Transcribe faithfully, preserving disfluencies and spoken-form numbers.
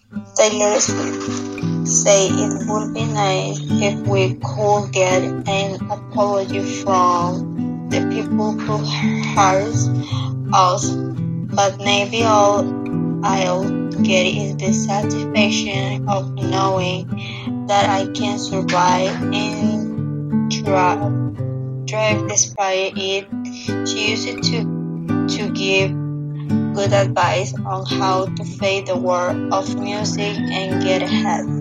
Taylor Swift say it would be nice if we could get an apology from the people who hurt us, but maybe all I'll get is the satisfaction of knowing that I can survive and thrive, thrive despite it. She used to to give good advice on how to face the world of music and get ahead.